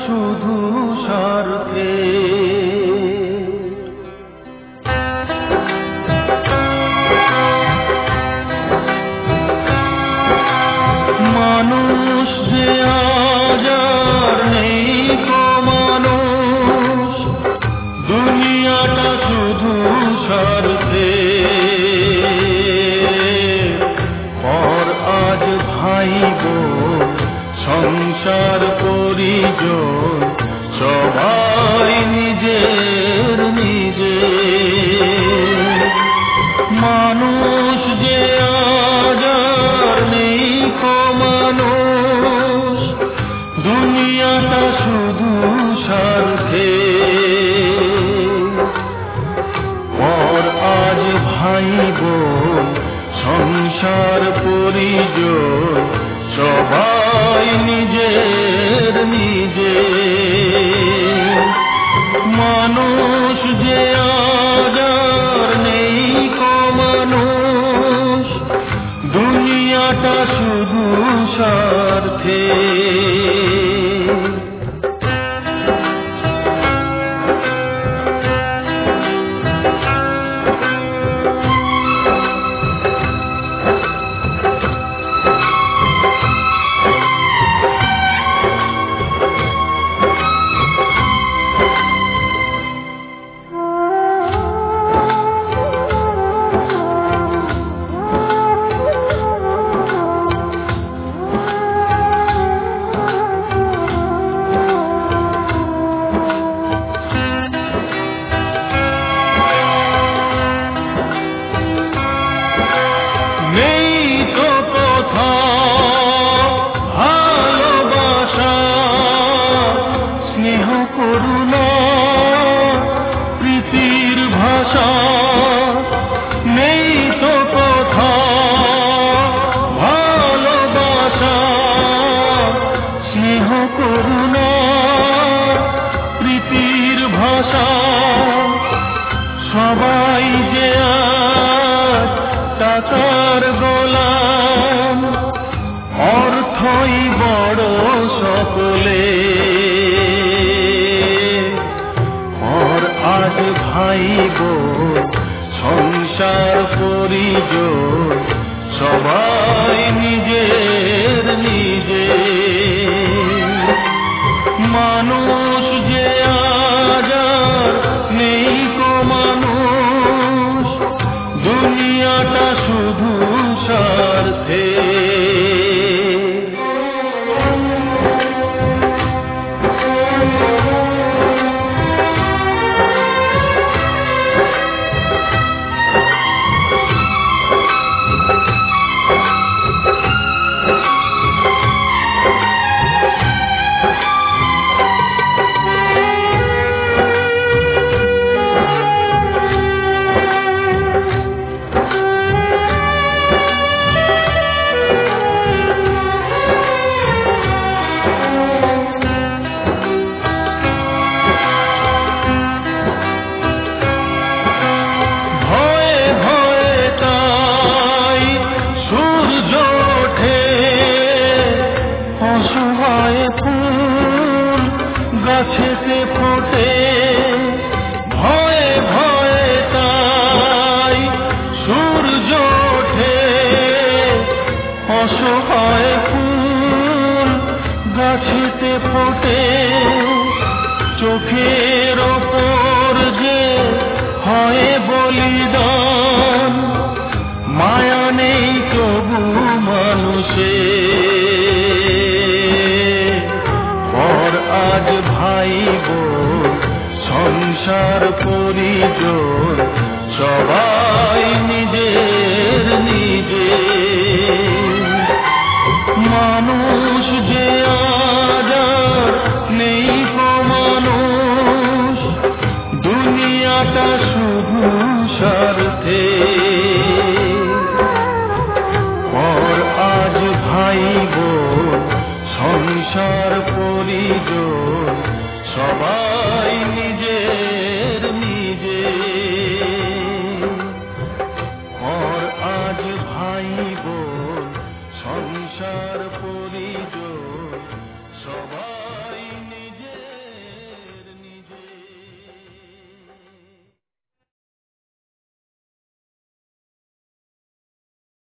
শুধু স্বার্থে। মানুষ যে আজ আর নেই কো মানুষ, দুনিয়াটা শুধু স্বার্থে। পর আজ ভাই বোন সংসার পরিজন সবাই নিজের নিজের। মানুষ যে আজ আর নেই কো মানুষ, দুনিয়াটা শুধু স্বার্থে। পর আজ ভাই বোন সংসার পরিজন সবাই নিজের নিজের। মানুষ যে আজ আর নেই কো মানুষ, দুনিয়াটা শুধু স্বার্থে। সবাই যে আজ টাকার গোলাম, অর্থই বড় সকলে। আর আজ ভাই বোন সংসার পরিজন সবাই নিজের নিজের। মানুষ যে আজ আর নেই কো মানুষ, দুনিয়াটা শুধু স্বার্থে। গাছেতে ফোটে ভয়ে ভয়ে, তাই সূর্য ওঠে। অসহায় ফুল গাছেতে ফোটে, চোখের ওপর যে হয় বলিদান। মায়া নেই তবু মানুষের। পর আজ ভাই বোন সংসার পরিজন সবাই নিজের নিজের। মানুষ যে আজ আর নেই কো মানুষ, দুনিয়াটা শুধু স্বার্থে। পর আজ ভাই বোন সংসার পরিজন